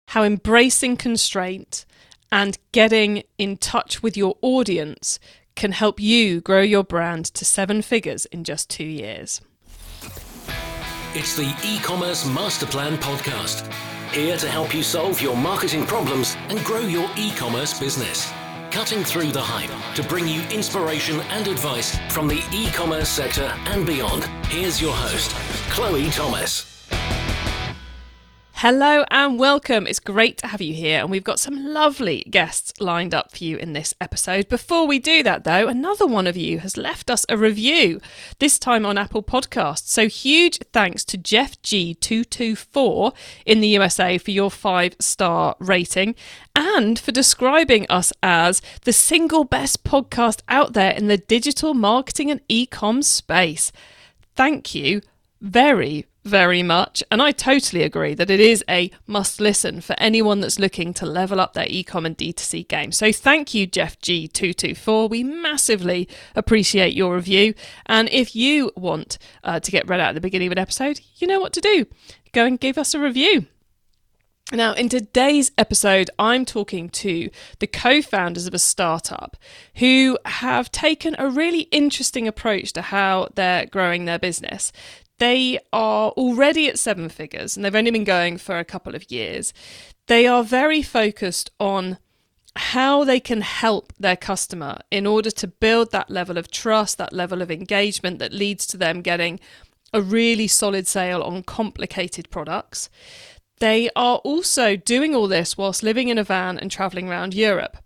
how embracing constraint and getting in touch with your audience can help you grow your brand to 7 figures in just 2 years. It's the e-commerce master plan podcast, here to help you solve your marketing problems and grow your e-commerce business. Cutting through the hype to bring you inspiration and advice from the e-commerce sector and beyond. Here's your host, Chloe Thomas. Hello and welcome. It's great to have you here, and we've got some lovely guests lined up for you in this episode. Before we do that though, another one of you has left us a review, this time on Apple Podcasts. So huge thanks to Jeff G224 in the USA for your 5-star rating and for describing us as the single best podcast out there in the digital marketing and e-com space. Thank you very much, and I totally agree that it is a must listen for anyone that's looking to level up their ecom and D2C game. So thank you, Jeff G224. We massively appreciate your review, and if you want to get read out at the beginning of an episode, you know what to do. Go and give us a review. Now, in today's episode, I'm talking to the co-founders of a startup who have taken a really interesting approach to how they're growing their business. They are already at 7 figures and they've only been going for a couple of years. They are very focused on how they can help their customer in order to build that level of trust, that level of engagement that leads to them getting a really solid sale on complicated products. They are also doing all this whilst living in a van and traveling around Europe.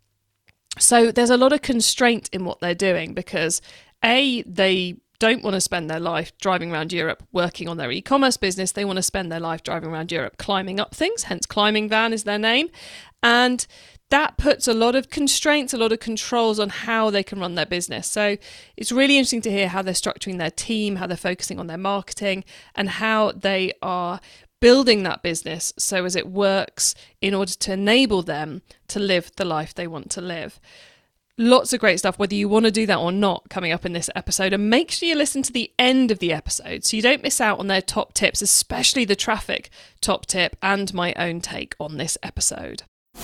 So there's a lot of constraint in what they're doing because they don't want to spend their life driving around Europe working on their e-commerce business. They want to spend their life driving around Europe climbing up things, hence Climbing Van is their name. And that puts a lot of constraints, a lot of controls on how they can run their business. So it's really interesting to hear how they're structuring their team, how they're focusing on their marketing, and how they are building that business so as it works in order to enable them to live the life they want to live. Lots of great stuff, whether you want to do that or not, coming up in this episode. And make sure you listen to the end of the episode so you don't miss out on their top tips, especially the traffic top tip and my own take on this episode.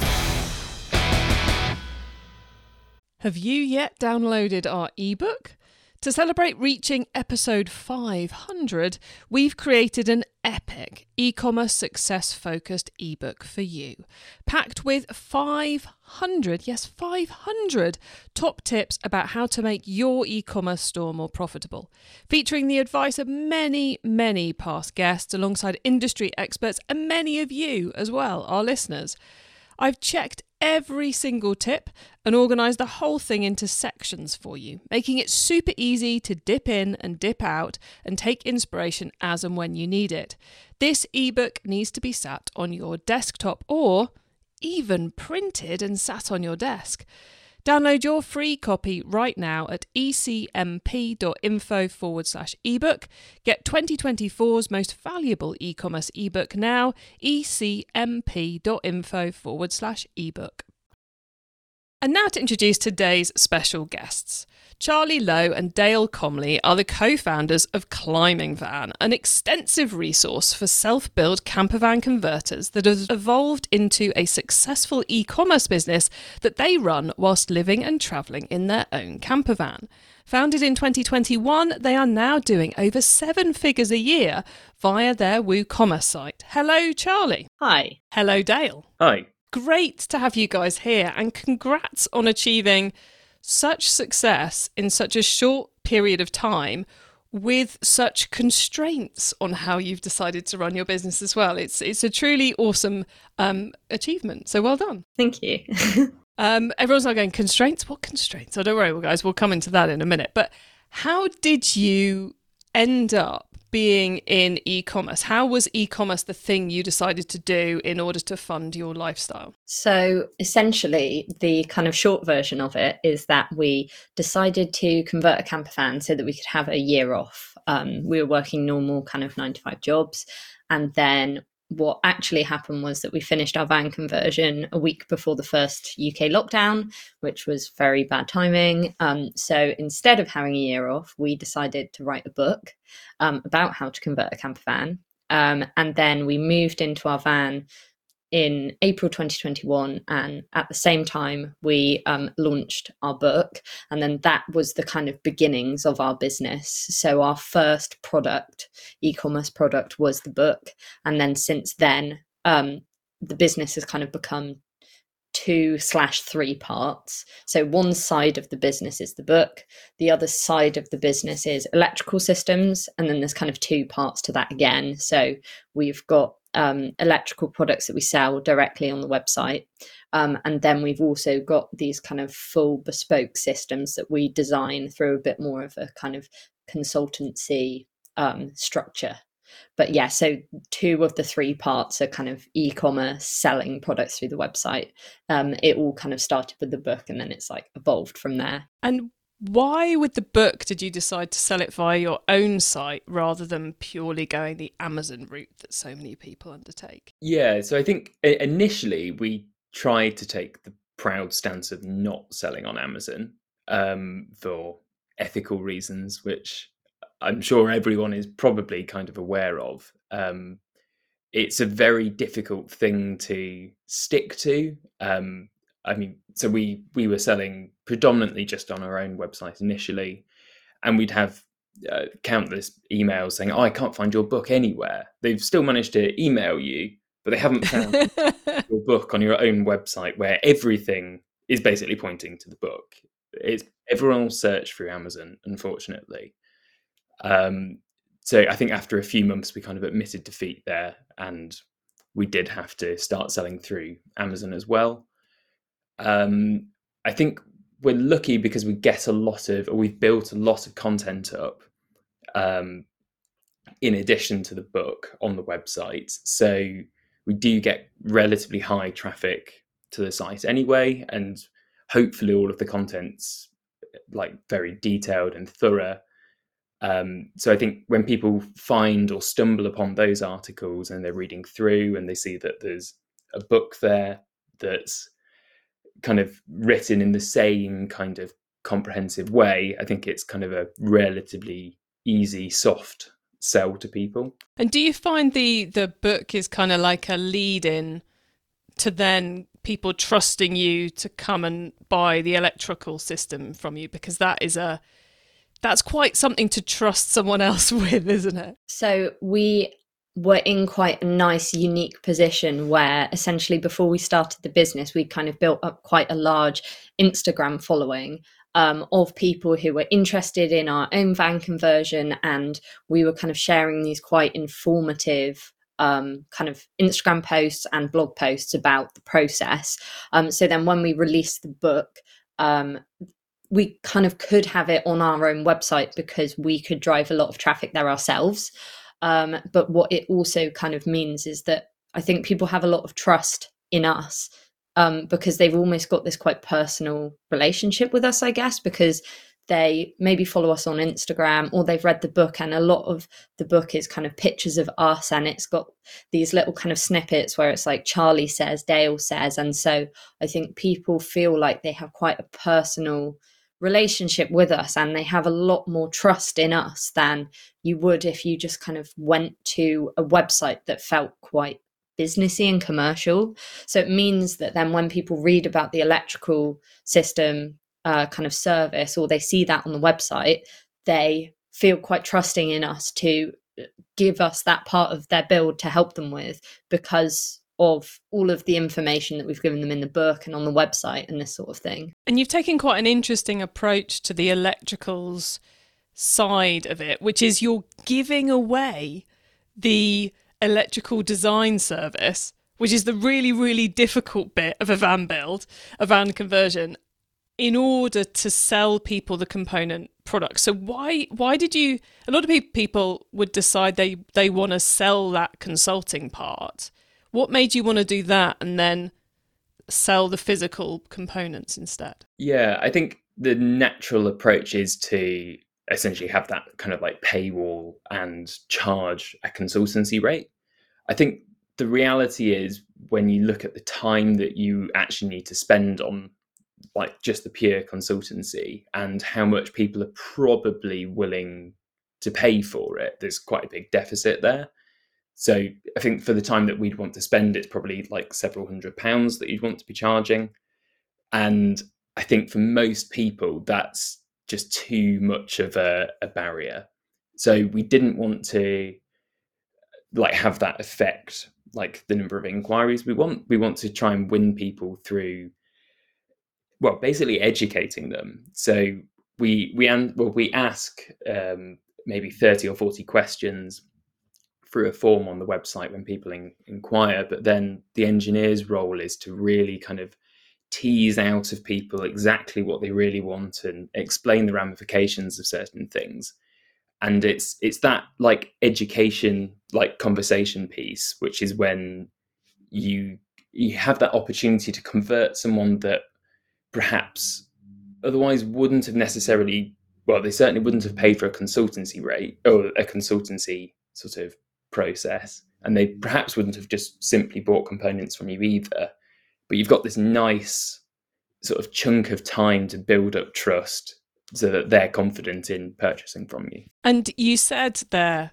Have you yet downloaded our ebook? To celebrate reaching episode 500, we've created an epic e-commerce success-focused ebook for you, packed with 500 top tips about how to make your e-commerce store more profitable, featuring the advice of many past guests alongside industry experts and many of you as well, our listeners. I've checked every single tip and organised the whole thing into sections for you, making it super easy to dip in and dip out and take inspiration as and when you need it. This ebook needs to be sat on your desktop or even printed and sat on your desk. Download your free copy right now at ecmp.info/ebook. Get 2024's most valuable e-commerce ebook now, ecmp.info/ebook. And now to introduce today's special guests. Charlie Lowe and Dale Comley are the co-founders of Climbing Van, an extensive resource for self-build campervan converters that has evolved into a successful e-commerce business that they run whilst living and travelling in their own campervan. Founded in 2021, they are now doing over 7 figures a year via their WooCommerce site. Hello, Charlie. Hi. Hello, Dale. Hi. Great to have you guys here, and congrats on achieving such success in such a short period of time with such constraints on how you've decided to run your business as well. It's a truly awesome achievement. So well done. Thank you. Everyone's now going, constraints? What constraints? Oh, don't worry, guys, we'll come into that in a minute. But how did you end up being in e-commerce? How was e-commerce the thing you decided to do in order to fund your lifestyle? So essentially, the kind of short version of it is that we decided to convert a camper van so that we could have a year off. We were working normal kind of 9-to-5 jobs. And then what actually happened was that we finished our van conversion a week before the first UK lockdown, which was very bad timing. So instead of having a year off, we decided to write a book about how to convert a camper van. And then we moved into our van in April 2021, and at the same time we launched our book, and then that was the kind of beginnings of our business. So our first product, e-commerce product, was the book, and then since then the business has kind of become 2/3 parts. So one side of the business is the book, the other side of the business is electrical systems, and then there's kind of two parts to that again. So we've got electrical products that we sell directly on the website, and then we've also got these kind of full bespoke systems that we design through a bit more of a kind of consultancy structure. But yeah, so 2 of the 3 parts are kind of e-commerce, selling products through the website. It all kind of started with the book, and then it's like evolved from there. And why with the book did you decide to sell it via your own site rather than purely going the Amazon route that so many people undertake? Yeah, so I think initially we tried to take the proud stance of not selling on Amazon for ethical reasons, which I'm sure everyone is probably kind of aware of. It's a very difficult thing to stick to. I mean, so we were selling predominantly just on our own website initially, and we'd have countless emails saying, "Oh, I can't find your book anywhere." They've still managed to email you, but they haven't found your book on your own website, where everything is basically pointing to the book. Everyone will search through Amazon, unfortunately. So I think after a few months, we kind of admitted defeat there, and we did have to start selling through Amazon as well. I think we're lucky because we've built a lot of content up in addition to the book on the website. So we do get relatively high traffic to the site anyway, and hopefully all of the content's like very detailed and thorough. So I think when people find or stumble upon those articles and they're reading through and they see that there's a book there that's kind of written in the same kind of comprehensive way, I think it's kind of a relatively easy, soft sell to people. And do you find the book is kind of like a lead-in to then people trusting you to come and buy the electrical system from you? Because that's quite something to trust someone else with, isn't it? So we were in quite a nice, unique position where essentially before we started the business, we kind of built up quite a large Instagram following of people who were interested in our own van conversion, and we were kind of sharing these quite informative kind of Instagram posts and blog posts about the process. So then when we released the book, we kind of could have it on our own website because we could drive a lot of traffic there ourselves. But what it also kind of means is that I think people have a lot of trust in us because they've almost got this quite personal relationship with us, I guess, because they maybe follow us on Instagram or they've read the book, and a lot of the book is kind of pictures of us, and it's got these little kind of snippets where it's like Charlie says, Dale says. And so I think people feel like they have quite a personal relationship with us, and they have a lot more trust in us than you would if you just kind of went to a website that felt quite businessy and commercial. So it means that then when people read about the electrical system kind of service, or they see that on the website, they feel quite trusting in us to give us that part of their build to help them with, because of all of the information that we've given them in the book and on the website and this sort of thing. And you've taken quite an interesting approach to the electricals side of it, which is you're giving away the electrical design service, which is the really, really difficult bit of a van build, a van conversion, in order to sell people the component product. So why did you, a lot of people would decide they want to sell that consulting part. What made you want to do that and then sell the physical components instead? Yeah, I think the natural approach is to essentially have that kind of like paywall and charge a consultancy rate. I think the reality is when you look at the time that you actually need to spend on like just the pure consultancy and how much people are probably willing to pay for it, there's quite a big deficit there. So I think for the time that we'd want to spend, it's probably like several £100s that you'd want to be charging. And I think for most people, that's just too much of a barrier. So we didn't want to like have that effect, like the number of inquiries we want to try and win people through, well, basically educating them. So we ask maybe 30 or 40 questions through a form on the website when people inquire, but then the engineer's role is to really kind of tease out of people exactly what they really want and explain the ramifications of certain things. And it's that like education, like conversation piece, which is when you have that opportunity to convert someone that perhaps otherwise wouldn't have necessarily, well, they certainly wouldn't have paid for a consultancy rate or a consultancy sort of process, and they perhaps wouldn't have just simply bought components from you either. But you've got this nice sort of chunk of time to build up trust so that they're confident in purchasing from you. And you said they're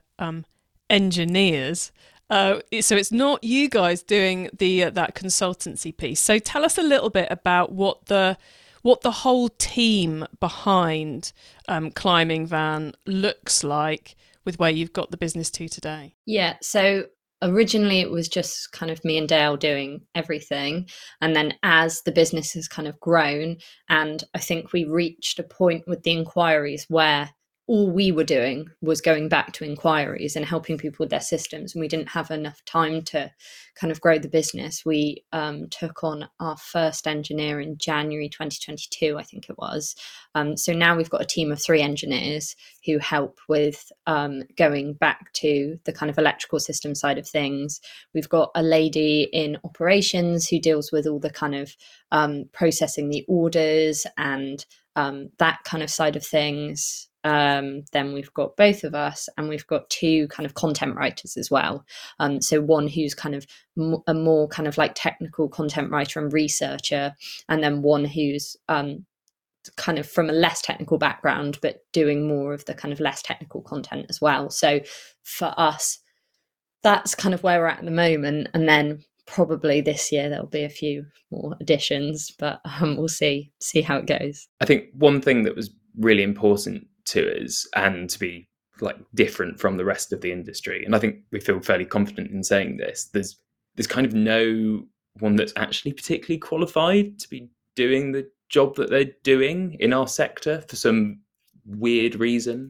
engineers. So it's not you guys doing that consultancy piece. So tell us a little bit about what the whole team behind Climbing Van looks like with where you've got the business to today. Yeah, so originally it was just kind of me and Dale doing everything. And then as the business has kind of grown, and I think we reached a point with the inquiries where all we were doing was going back to inquiries and helping people with their systems. And we didn't have enough time to kind of grow the business. We took on our first engineer in January 2022, I think it was. So now we've got a team of 3 engineers who help with going back to the kind of electrical system side of things. We've got a lady in operations who deals with all the kind of processing the orders and that kind of side of things. Then we've got both of us, and we've got 2 kind of content writers as well. So one who's kind of a more kind of like technical content writer and researcher, and then one who's kind of from a less technical background, but doing more of the kind of less technical content as well. So for us, that's kind of where we're at the moment. And then probably this year there'll be a few more additions, but we'll see how it goes. I think one thing that was really important to us and to be like different from the rest of the industry, and I think we feel fairly confident in saying this, there's kind of no one that's actually particularly qualified to be doing the job that they're doing in our sector for some weird reason.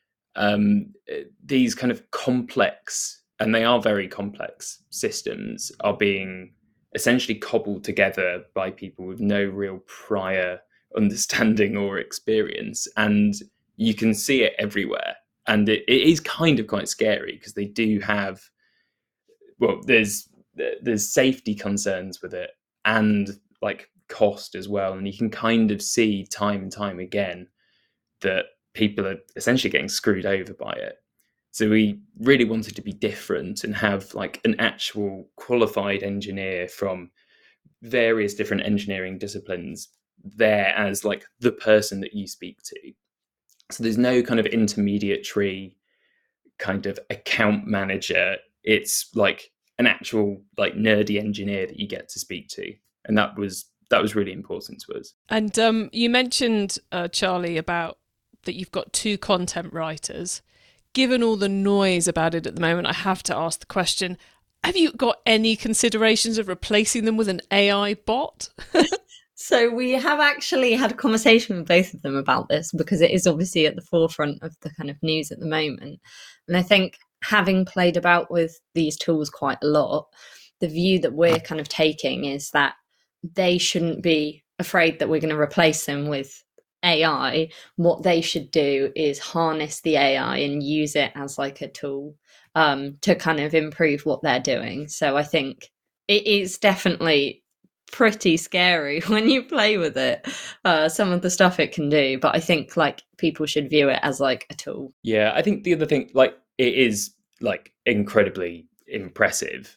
These kind of complex, and they are very complex systems, are being essentially cobbled together by people with no real prior understanding or experience, and you can see it everywhere. And it is kind of quite scary because they do have, well, there's safety concerns with it and like cost as well, and you can kind of see time and time again that people are essentially getting screwed over by it. So we really wanted to be different and have like an actual qualified engineer from various different engineering disciplines there as like the person that you speak to. So there's no kind of intermediary kind of account manager. It's like an actual like nerdy engineer that you get to speak to. And that was really important to us. And you mentioned, Charlie, about that you've got 2 content writers. Given all the noise about it at the moment, I have to ask the question, have you got any considerations of replacing them with an AI bot? So we have actually had a conversation with both of them about this because it is obviously at the forefront of the kind of news at the moment. And I think having played about with these tools quite a lot, the view that we're kind of taking is that they shouldn't be afraid that we're going to replace them with AI. What they should do is harness the AI and use it as like a tool to kind of improve what they're doing. So I think it is definitely pretty scary when you play with it, some of the stuff it can do, but I think like people should view it as like a tool. Yeah, I think the other thing, like, it is like incredibly impressive.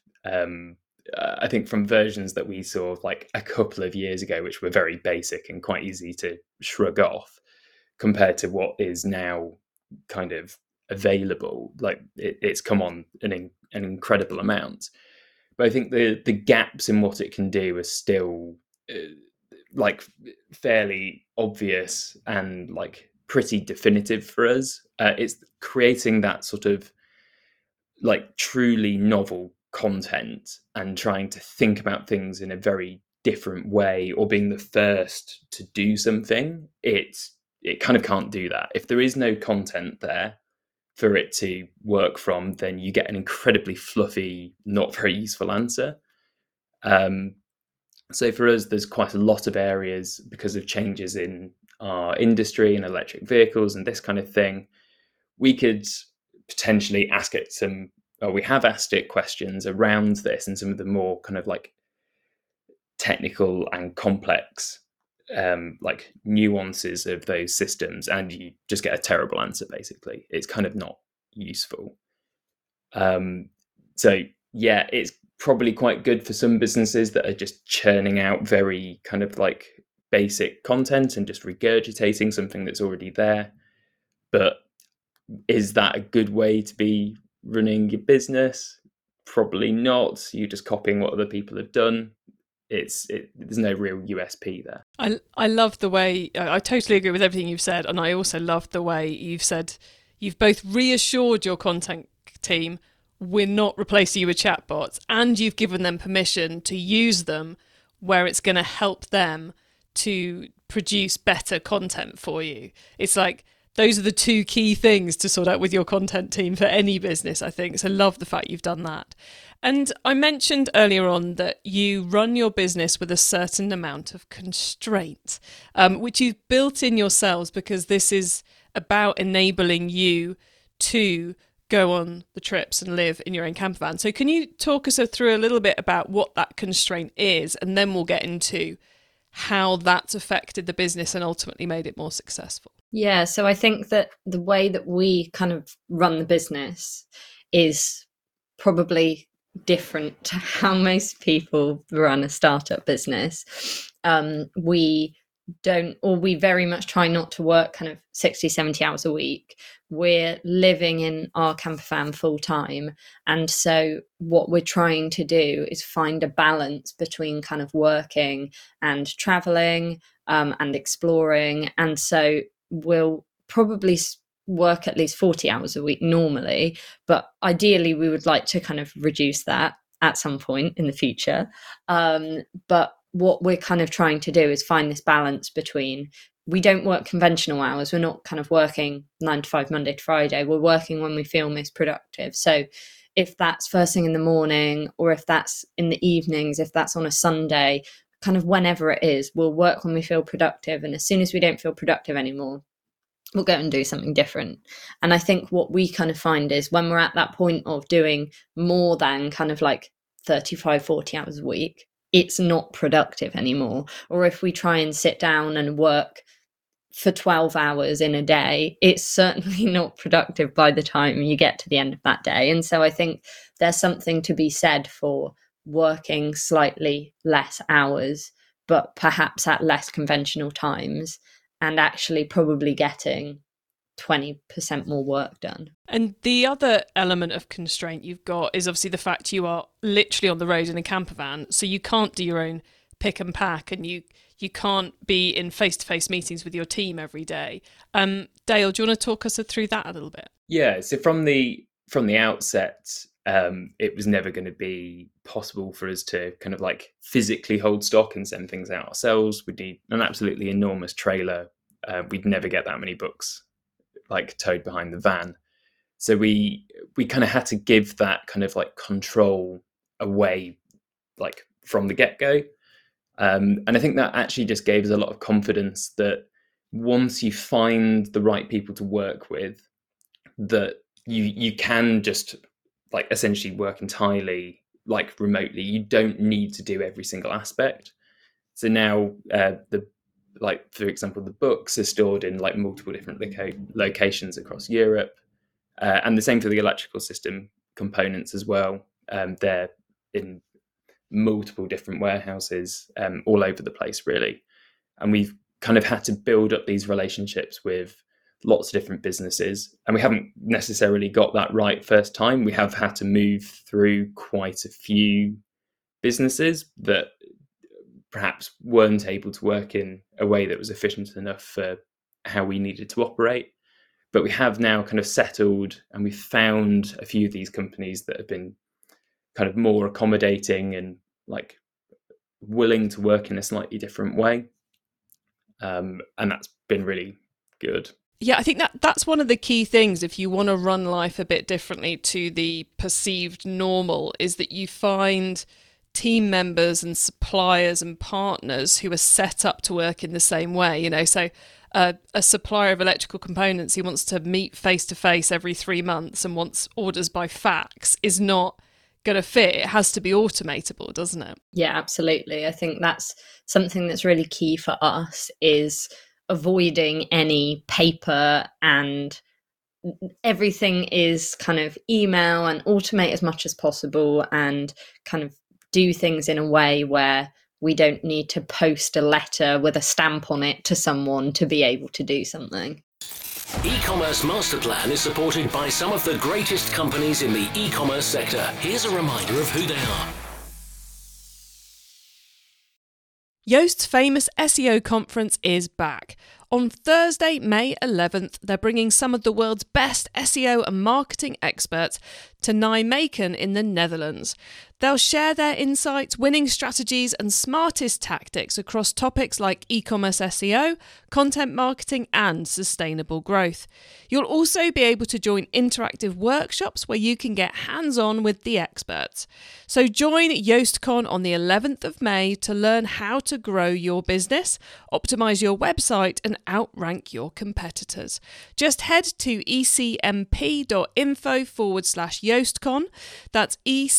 I think from versions that we saw like a couple of years ago, which were very basic and quite easy to shrug off, compared to what is now kind of available. Like it's come on an incredible amount. But I think the gaps in what it can do are still like fairly obvious and like pretty definitive for us. It's creating that sort of like truly novel content and trying to think about things in a very different way, or being the first to do something. It kind of can't do that. If there is no content there for it to work from, then you get an incredibly fluffy, not very useful answer. So for us, there's quite a lot of areas, because of changes in our industry and electric vehicles and this kind of thing, we could potentially ask it some, or we have asked it questions around this and some of the more kind of like technical and complex like nuances of those systems, and you just get a terrible answer. Basically, it's kind of not useful. So yeah, it's probably quite good for some businesses that are just churning out very kind of like basic content and just regurgitating something that's already there. But is that a good way to be running your business? Probably not. You're just copying what other people have done. There's no real USP there. I love the way, I totally agree with everything you've said, and I also love the way you've said, you've both reassured your content team we're not replacing you with chatbots, and you've given them permission to use them where it's going to help them to produce better content for you. It's like, those are the two key things to sort out with your content team for any business, I think. So I love the fact you've done that. And I mentioned earlier on that you run your business with a certain amount of constraint, which you've built in yourselves, because this is about enabling you to go on the trips and live in your own camper van. So can you talk us through a little bit about what that constraint is, and then we'll get into how that's affected the business and ultimately made it more successful? Yeah, so I think that the way that we kind of run the business is probably different to how most people run a startup business. We very much try not to work kind of 60, 70 hours a week. We're living in our camper van full time. And so what we're trying to do is find a balance between kind of working and traveling and exploring. And so we'll probably work at least 40 hours a week normally, but ideally we would like to kind of reduce that at some point in the future. But what we're kind of trying to do is find this balance between, we don't work conventional hours. We're not kind of working 9 to 5, Monday to Friday. We're working when we feel most productive. So if that's first thing in the morning, or if that's in the evenings, if that's on a Sunday, kind of whenever it is, we'll work when we feel productive. And as soon as we don't feel productive anymore, we'll go and do something different. And I think what we kind of find is when we're at that point of doing more than kind of like 35, 40 hours a week, it's not productive anymore. Or if we try and sit down and work for 12 hours in a day, it's certainly not productive by the time you get to the end of that day. And so I think there's something to be said for working slightly less hours, but perhaps at less conventional times, and actually probably getting 20% more work done. And the other element of constraint you've got is obviously the fact you are literally on the road in a camper van, so you can't do your own pick and pack, and you can't be in face-to-face meetings with your team every day. Dale, do you want to talk us through that a little bit? Yeah, so from the outset, it was never going to be possible for us to kind of like physically hold stock and send things out ourselves. We'd need an absolutely enormous trailer. We'd never get that many books like towed behind the van. So we kind of had to give that kind of like control away like from the get-go. And I think that actually just gave us a lot of confidence that once you find the right people to work with, that you can just like essentially work entirely like remotely. You don't need to do every single aspect. So now for example, the books are stored in like multiple different locations across Europe, and the same for the electrical system components as well. They're in multiple different warehouses all over the place, really. And we've kind of had to build up these relationships with lots of different businesses, and we haven't necessarily got that right first time. We have had to move through quite a few businesses that perhaps weren't able to work in a way that was efficient enough for how we needed to operate. But we have now kind of settled, and we've found a few of these companies that have been kind of more accommodating and like willing to work in a slightly different way. And that's been really good. Yeah, I think that's one of the key things if you want to run life a bit differently to the perceived normal, is that you find team members and suppliers and partners who are set up to work in the same way. You know, so a supplier of electrical components who wants to meet face to face every 3 months and wants orders by fax is not going to fit. It has to be automatable, doesn't it? Yeah, absolutely. I think that's something that's really key for us, is avoiding any paper, and everything is kind of email, and automate as much as possible, and kind of do things in a way where we don't need to post a letter with a stamp on it to someone to be able to do something. E-commerce Masterplan is supported by some of the greatest companies in the e-commerce sector. Here's a reminder of who they are. Yoast's famous SEO conference is back. On Thursday, May 11th, they're bringing some of the world's best SEO and marketing experts to Nijmegen in the Netherlands. They'll share their insights, winning strategies, and smartest tactics across topics like e-commerce SEO, content marketing, and sustainable growth. You'll also be able to join interactive workshops where you can get hands-on with the experts. So join YoastCon on the 11th of May to learn how to grow your business, optimize your website, and outrank your competitors. Just head to ecmp.info/YoastCon. That's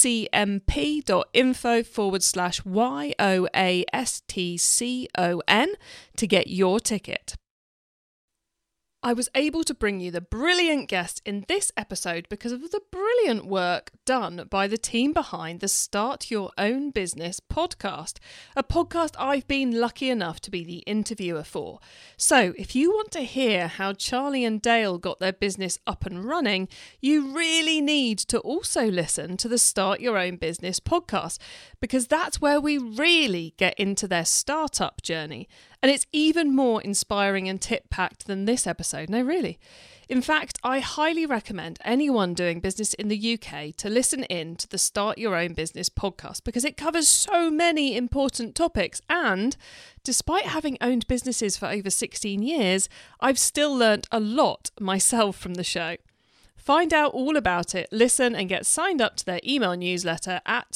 ecmp.info/YoastCon to get your ticket. I was able to bring you the brilliant guest in this episode because of the brilliant work done by the team behind the Start Your Own Business podcast, a podcast I've been lucky enough to be the interviewer for. So if you want to hear how Charlie and Dale got their business up and running, you really need to also listen to the Start Your Own Business podcast, because that's where we really get into their startup journey. And it's even more inspiring and tip-packed than this episode. No, really. In fact, I highly recommend anyone doing business in the UK to listen in to the Start Your Own Business podcast, because it covers so many important topics. And despite having owned businesses for over 16 years, I've still learnt a lot myself from the show. Find out all about it, listen and get signed up to their email newsletter at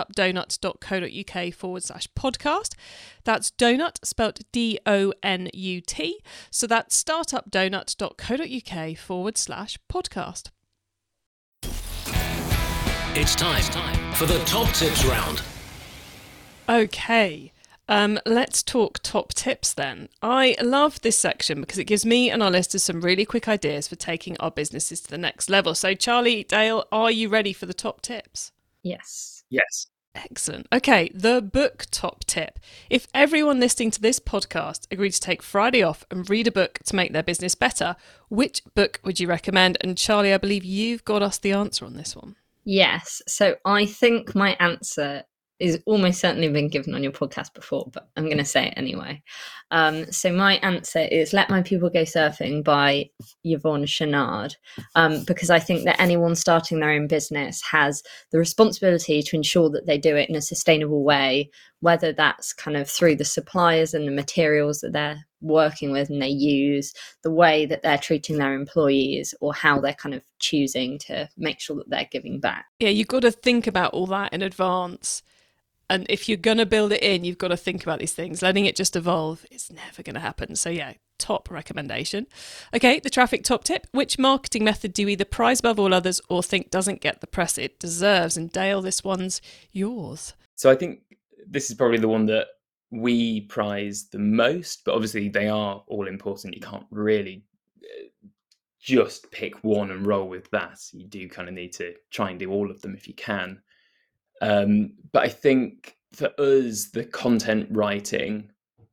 startupdonut.co.uk/podcast. That's donut spelt DONUT. So that's startupdonut.co.uk/podcast. It's time for the top tips round. Okay. Let's talk top tips then. I love this section because it gives me and our listeners some really quick ideas for taking our businesses to the next level. So Charlie, Dale, are you ready for the top tips? Yes. Yes. Excellent. Okay, the book top tip. If everyone listening to this podcast agreed to take Friday off and read a book to make their business better, which book would you recommend? And Charlie, I believe you've got us the answer on this one. Yes. So I think my answer is almost certainly been given on your podcast before, but I'm going to say it anyway. So my answer is Let My People Go Surfing by Yvonne Chouinard, because I think that anyone starting their own business has the responsibility to ensure that they do it in a sustainable way, whether that's kind of through the suppliers and the materials that they're working with and they use, the way that they're treating their employees, or how they're kind of choosing to make sure that they're giving back. Yeah, you've got to think about all that in advance. And if you're going to build it in, you've got to think about these things. Letting it just evolve is never going to happen. So yeah, top recommendation. Okay, the traffic top tip. Which marketing method do you either prize above all others or think doesn't get the press it deserves? And Dale, this one's yours. So I think this is probably the one that we prize the most, but obviously they are all important. You can't really just pick one and roll with that. You do kind of need to try and do all of them if you can. But I think for us, the content writing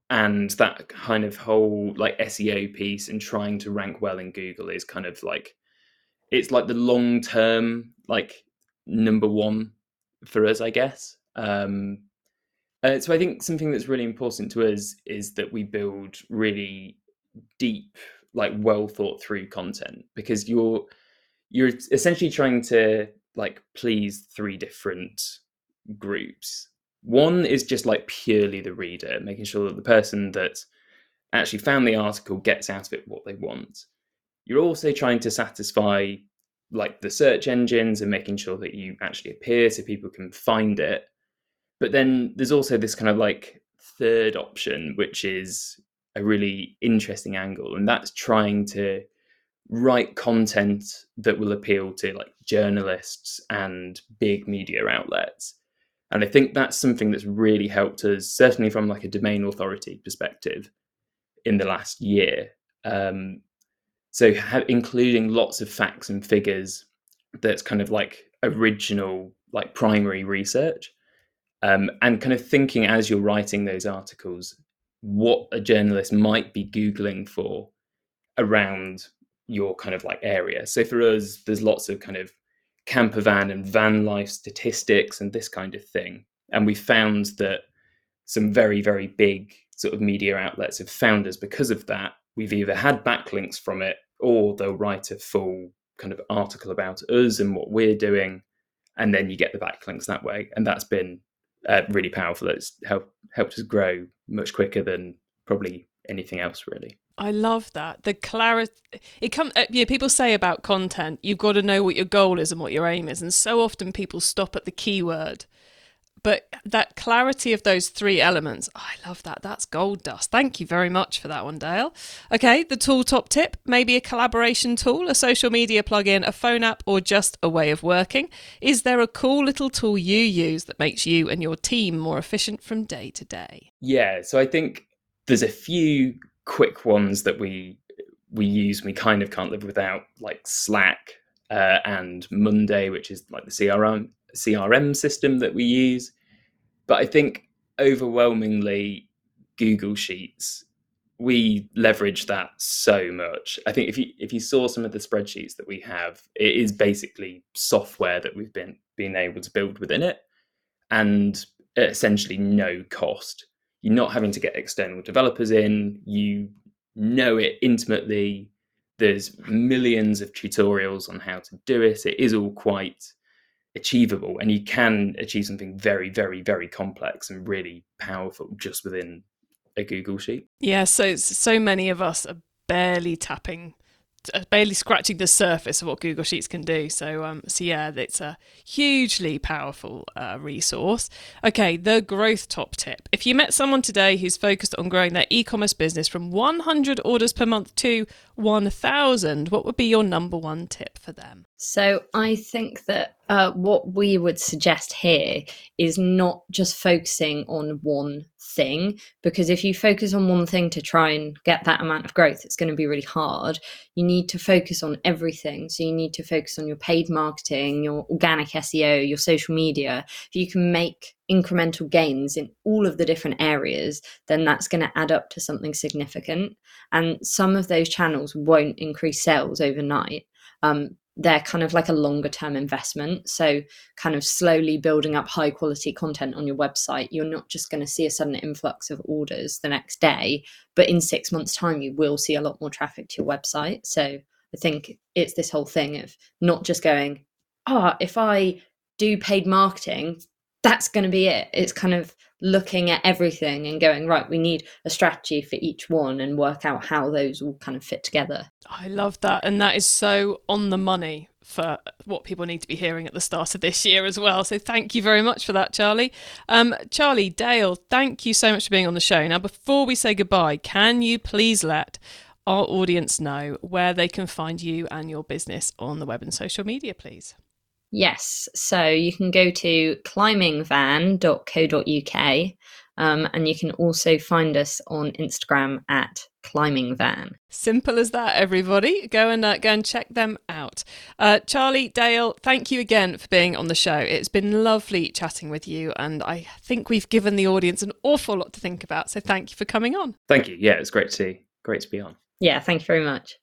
And that kind of whole like SEO piece and trying to rank well in Google is kind of like, it's like the long term like number one for us, I guess. So I think something that's really important to us is that we build really deep, like well thought through content, because you're essentially trying to like please three different groups. One is just like purely the reader, making sure that the person that actually found the article gets out of it what they want. You're also trying to satisfy like the search engines and making sure that you actually appear so people can find it. But then there's also this kind of like third option, which is a really interesting angle, and that's trying to write content that will appeal to like journalists and big media outlets. And I think that's something that's really helped us, certainly from like a domain authority perspective in the last year. Including lots of facts and figures that's kind of like original, like primary research, and kind of thinking as you're writing those articles, what a journalist might be Googling for around your kind of like area. So for us, there's lots of kind of camper van and van life statistics and this kind of thing. And we found that some very, very big sort of media outlets have found us because of that. We've either had backlinks from it, or they'll write a full kind of article about us and what we're doing, and then you get the backlinks that way. And that's been really powerful. It's helped us grow much quicker than probably anything else, really. I love that. The clarity, people say about content, you've got to know what your goal is and what your aim is. And so often people stop at the keyword. But that clarity of those three elements, I love that. That's gold dust. Thank you very much for that one, Dale. Okay, the tool top tip, maybe a collaboration tool, a social media plugin, a phone app, or just a way of working. Is there a cool little tool you use that makes you and your team more efficient from day to day? Yeah, so I think there's a few quick ones that we use. We kind of can't live without, like Slack and Monday, which is like the CRM system that we use. But I think overwhelmingly Google Sheets, we leverage that so much. I think if you saw some of the spreadsheets that we have, it is basically software that we've been able to build within it, and essentially no cost. You're not having to get external developers in. You know it intimately. There's millions of tutorials on how to do it. It is all quite achievable, and you can achieve something very, very, very complex and really powerful just within a Google Sheet. Yeah, so many of us are barely scratching the surface of what Google Sheets can do. So yeah, it's a hugely powerful resource. Okay, the growth top tip. If you met someone today who's focused on growing their e-commerce business from 100 orders per month to 1,000, what would be your number one tip for them? So I think that what we would suggest here is not just focusing on one thing, because if you focus on one thing to try and get that amount of growth, it's going to be really hard. You need to focus on everything. So you need to focus on your paid marketing, your organic SEO, your social media. If you can make incremental gains in all of the different areas, then that's going to add up to something significant. And some of those channels won't increase sales overnight. They're kind of like a longer term investment. So kind of slowly building up high quality content on your website. You're not just going to see a sudden influx of orders the next day, but in 6 months' time, you will see a lot more traffic to your website. So I think it's this whole thing of not just going, if I do paid marketing, that's going to be it. It's kind of looking at everything and going, right, we need a strategy for each one and work out how those all kind of fit together. I love that. And that is so on the money for what people need to be hearing at the start of this year as well. So thank you very much for that, Charlie. Charlie, Dale, thank you so much for being on the show. Now, before we say goodbye, can you please let our audience know where they can find you and your business on the web and social media, please? Yes, so you can go to climbingvan.co.uk and you can also find us on Instagram at climbingvan. Simple as that, everybody. Go and check them out. Charlie, Dale, thank you again for being on the show. It's been lovely chatting with you, and I think we've given the audience an awful lot to think about. So thank you for coming on. Thank you. Yeah, it's great to be on. Yeah, thank you very much.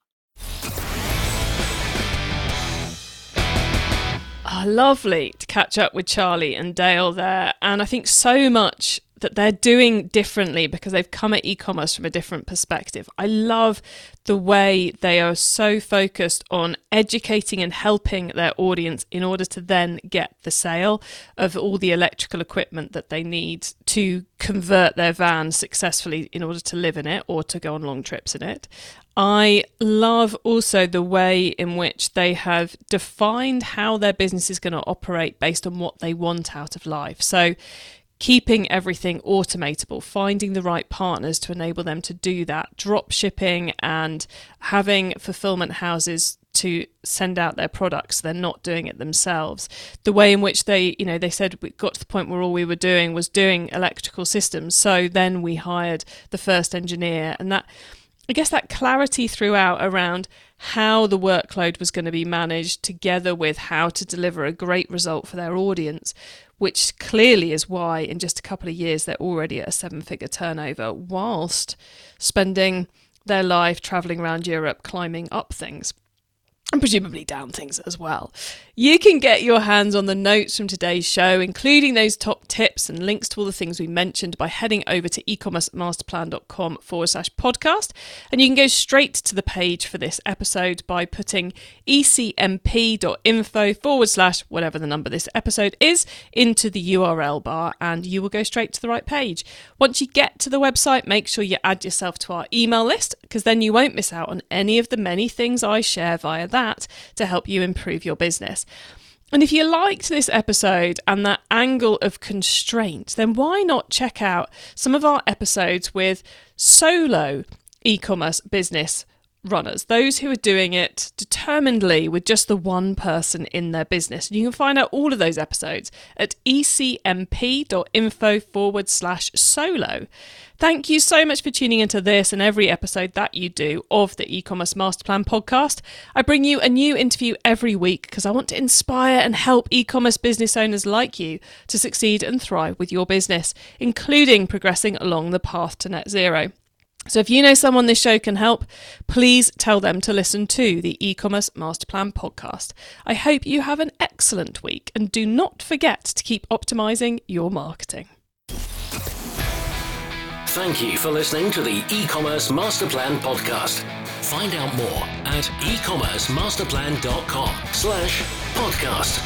Lovely to catch up with Charlie and Dale there. And I think so much that they're doing differently because they've come at e-commerce from a different perspective. I love the way they are so focused on educating and helping their audience in order to then get the sale of all the electrical equipment that they need to convert their van successfully in order to live in it or to go on long trips in it. I love also the way in which they have defined how their business is going to operate based on what they want out of life. So keeping everything automatable, finding the right partners to enable them to do that, drop shipping and having fulfillment houses to send out their products. They're not doing it themselves. The way in which they said we got to the point where all we were doing was doing electrical systems. So then we hired the first engineer, and that, I guess, that clarity throughout around how the workload was going to be managed together with how to deliver a great result for their audience, which clearly is why in just a couple of years they're already at a 7-figure turnover whilst spending their life travelling around Europe climbing up things. And presumably down things as well. You can get your hands on the notes from today's show, including those top tips and links to all the things we mentioned, by heading over to ecommercemasterplan.com/podcast. And you can go straight to the page for this episode by putting ecmp.info/ whatever the number this episode is into the URL bar, and you will go straight to the right page. Once you get to the website, make sure you add yourself to our email list, because then you won't miss out on any of the many things I share via that to help you improve your business. And if you liked this episode and that angle of constraint, then why not check out some of our episodes with solo e-commerce business runners, those who are doing it determinedly with just the one person in their business. And you can find out all of those episodes at ecmp.info/solo. Thank you so much for tuning into this and every episode that you do of the E-commerce Masterplan podcast. I bring you a new interview every week because I want to inspire and help e-commerce business owners like you to succeed and thrive with your business, including progressing along the path to net zero. So if you know someone this show can help, please tell them to listen to the E-commerce Masterplan podcast. I hope you have an excellent week, and do not forget to keep optimizing your marketing. Thank you for listening to the E-commerce Masterplan podcast. Find out more at ecommercemasterplan.com/podcast.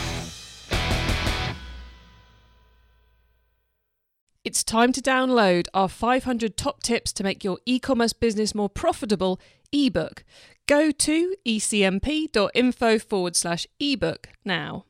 It's time to download our 500 top tips to make your e-commerce business more profitable ebook. Go to ecmp.info/ebook now.